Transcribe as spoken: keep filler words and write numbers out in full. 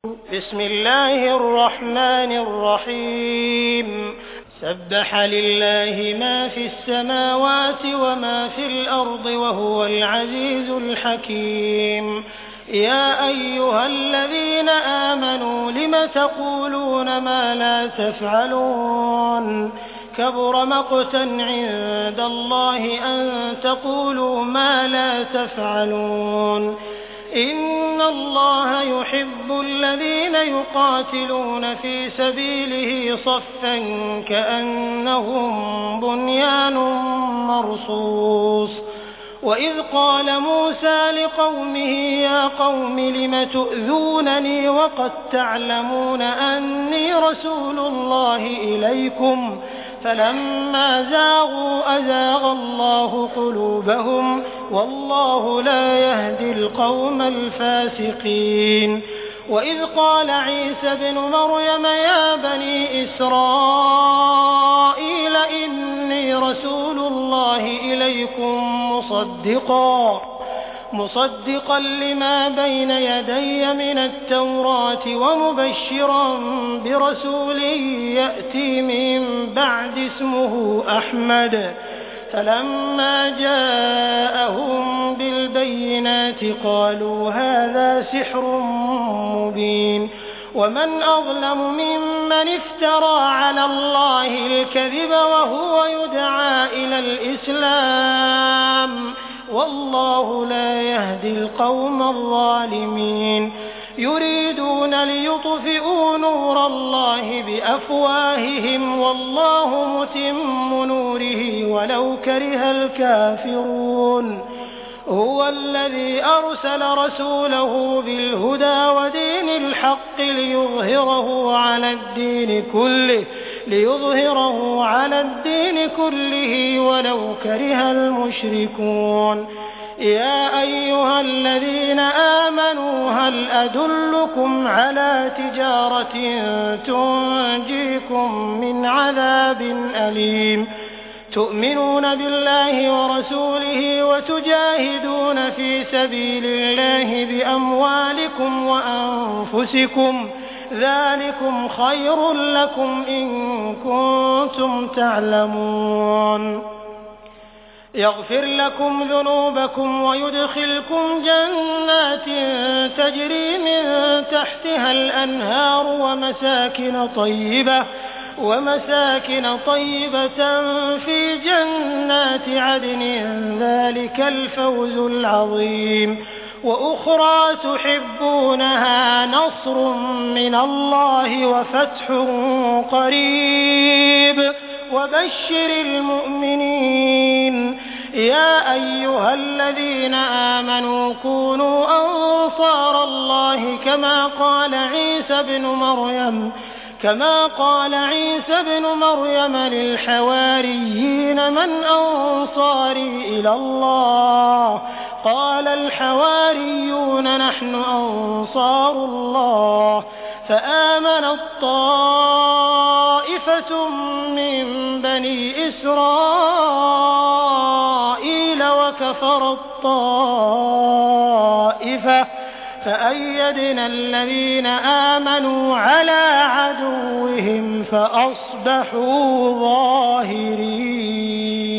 بسم الله الرحمن الرحيم سبح لله ما في السماوات وما في الأرض وهو العزيز الحكيم يا أيها الذين آمنوا لم تقولون ما لا تفعلون كبر مقتا عند الله أن تقولوا ما لا تفعلون إن الله يحب الذين يقاتلون في سبيله صفا كأنهم بنيان مرصوص وإذ قال موسى لقومه يا قوم لم تؤذونني وقد تعلمون أني رسول الله إليكم فلما زاغوا أزاغ الله قلوبهم والله لا يهدي القوم الفاسقين وإذ قال عيسى ابن مريم يا بني إسرائيل إني رسول الله إليكم مصدقا مصدقا لما بين يدي من التوراة ومبشرا برسول يأتي من بعد اسمه أحمد فلما جاءهم بالبينات قالوا هذا سحر مبين ومن أظلم ممن افترى على الله الكذب وهو يدعى إلى الإسلام والله لا يهدي القوم الظالمين يريدون ليطفئوا نور الله بأفواههم والله متم نوره ولو كره الكافرون هو الذي أرسل رسوله بالهدى ودين الحق ليظهره على الدين كله ليظهره على الدين كله ولو كره المشركون يا أيها الذين آمنوا هل أدلكم على تجارة تنجيكم من عذاب أليم تؤمنون بالله ورسوله وتجاهدون في سبيل الله بأموالكم وأنفسكم ذلكم خير لكم إن كنتم تعلمون يغفر لكم ذنوبكم ويدخلكم جنات تجري من تحتها الأنهار ومساكن طيبة ومساكن طيبة في جنات عدن ذلك الفوز العظيم وأخرى تحبونها نصر من الله وفتح قريب وبشر المؤمنين يا أيها الذين آمنوا كونوا أنصار الله كما قال عيسى بن مريم كما قال عيسى بن مريم للحواريين من أنصاري إلى الله قال الحواريون نحن أنصار الله فآمنت طائفة من بني إسرائيل وكفرت طائفة فأيدنا الذين آمنوا على عدوهم فأصبحوا ظاهرين.